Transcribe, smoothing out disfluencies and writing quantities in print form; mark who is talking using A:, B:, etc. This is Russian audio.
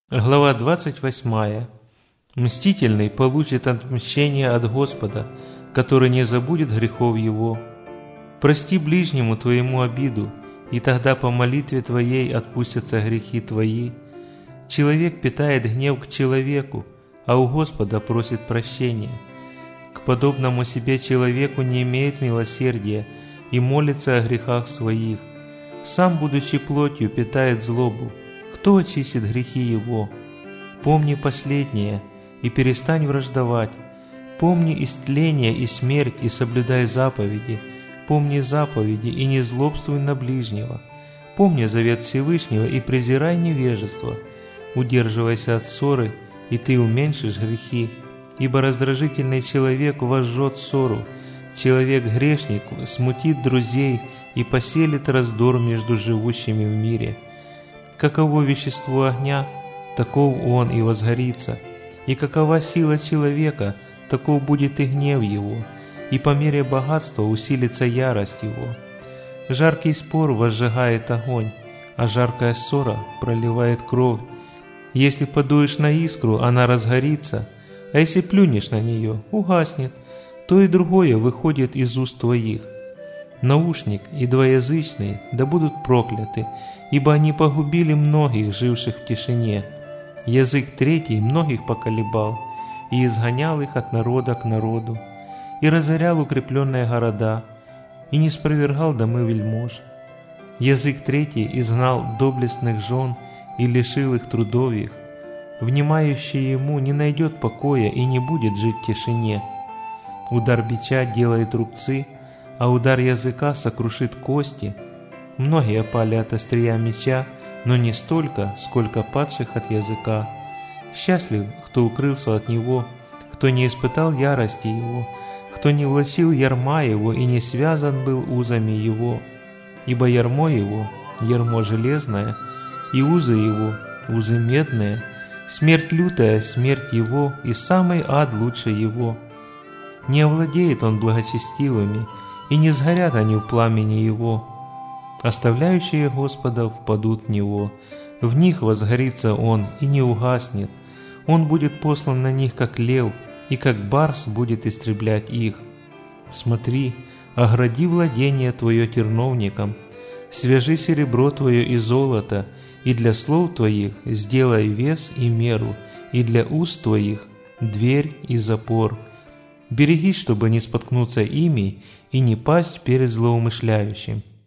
A: Глава 28. Мстительный получит отмщение от Господа, который не забудет грехов его. Прости ближнему твоему обиду, и тогда по молитве твоей отпустятся грехи твои. Человек питает гнев к человеку, а у Господа просит прощения. К подобному себе человеку не имеет милосердия и молится о грехах своих. Сам, будучи плотью, питает злобу. Кто очистит грехи его? Помни последнее и перестань враждовать. Помни истление и смерть и соблюдай заповеди. Помни заповеди и не злобствуй на ближнего. Помни завет Всевышнего и презирай невежество. Удерживайся от ссоры, и ты уменьшишь грехи. Ибо раздражительный человек возжжет ссору. Человек-грешник смутит друзей и поселит раздор между живущими в мире. Каково вещество огня, таков он и возгорится, и какова сила человека, таков будет и гнев его, и по мере богатства усилится ярость его. Жаркий спор возжигает огонь, а жаркая ссора проливает кровь. Если подуешь на искру, она разгорится, а если плюнешь на нее, угаснет. То и другое выходит из уст твоих. Наушник и двоязычный да будут прокляты, ибо они погубили многих, живших в тишине. Язык третий многих поколебал, и изгонял их от народа к народу, и разорял укрепленные города, и не спровергал домы вельмож. Язык третий изгнал доблестных жен и лишил их трудов их. Внимающий ему не найдет покоя и не будет жить в тишине. Удар бича делает рубцы, а удар языка сокрушит кости. Многие пали от острия меча, но не столько, сколько падших от языка. Счастлив, кто укрылся от него, кто не испытал ярости его, кто не влачил ярма его и не связан был узами его. Ибо ярмо его – ярмо железное, и узы его – узы медные. Смерть лютая – смерть его, и самый ад лучше его. Не овладеет он благочестивыми, и не сгорят они в пламени его. Оставляющие Господа впадут в него, в них возгорится он и не угаснет. Он будет послан на них, как лев, и как барс будет истреблять их. Смотри, огради владение твое терновником, свяжи серебро твое и золото, и для слов твоих сделай вес и меру, и для уст твоих дверь и запор. Берегись, чтобы не споткнуться ими и не пасть перед злоумышляющим.